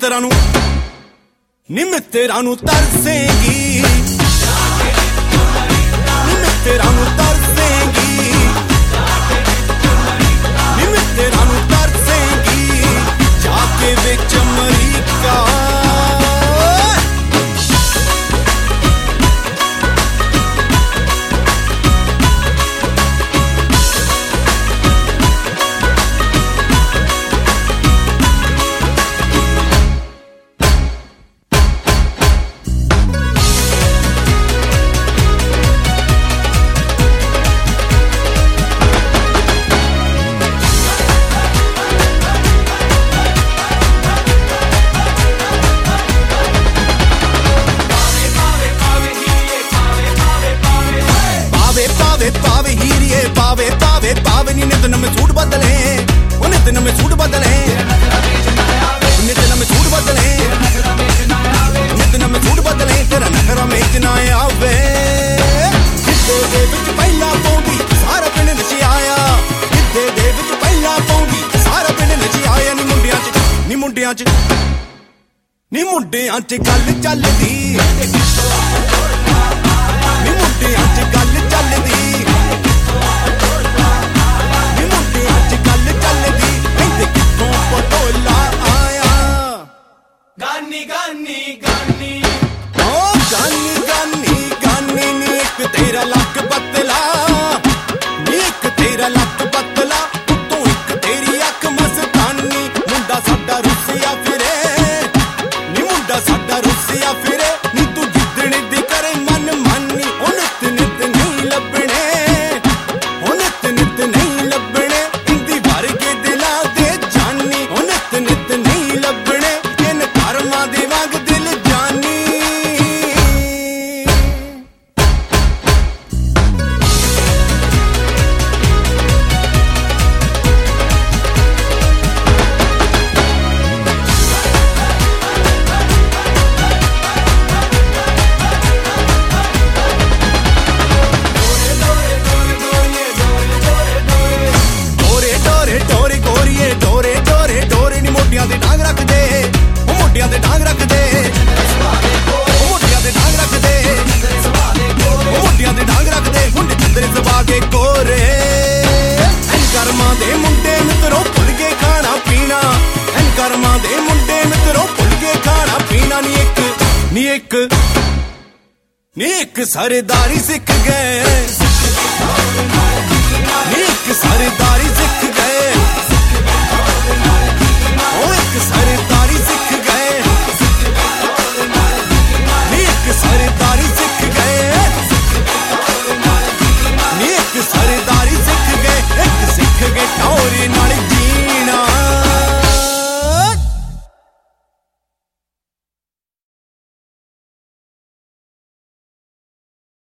ਮਿੱਤਰਾਂ ਨੂੰ ਤਰਸੇਗੀ ਨੀ ਮਿੱਤਰਾਂ ਨੂੰ ਤਰਸੇਗੀ ਨੀ ਮਿੱਤਰਾਂ ਨੂੰ ਤਰਸੇਗੀ ਜਾ ਕੇ ਵਿੱਚ ਅਮਰੀਕਾ पावे हीरिए पावे पावे पावे नी नित नमें सूट बदले ओ नित नमें सूट बदले नित नमें सूट बदले नित नमें सूट बदले तेरा नखरा में च ना आवे किते दे विच पहला पौंदी सारा पिंड नची आया किते दे विच पहला पौंदी सारा पिंड नची आया नी मुंडियां च नी मुंडियां च गल चलदी नी मुंडियां च गल चलदी गानी गानी गानी ओ गानी गानी गानी नी एक तेरा लक बतला नी एक तेरा लक बतला तू एक तेरी अख मस्तानी मुंडा साडा रुसिया फिरे नी मुंडा साडा रुसिया फिरे नी तू जिद्दने दी करे मन मानी ओ नित नित नहीं लभणे ओ नित नित नहीं लभणे इंदी भर के दिला दे जानी ओ नित नित नहीं लभणे दे वांग दिल जानी डोरे गोरिए डोरे डोरे डोरे नी मोटियां दे डांग रख दे मोटियां दे डांग रख दे मोटियां दे डांग रख दे मोटियां दे डांग रख दे मुंडे चंदरे सवा के कोरे एन कर्मा दे मुंडे मित्रों भुल के खाना पीना एन कर्मा दे मुंडे मित्रों भुल के खाना पीना नी एक सरदारी सिख गए नी एक सरदारी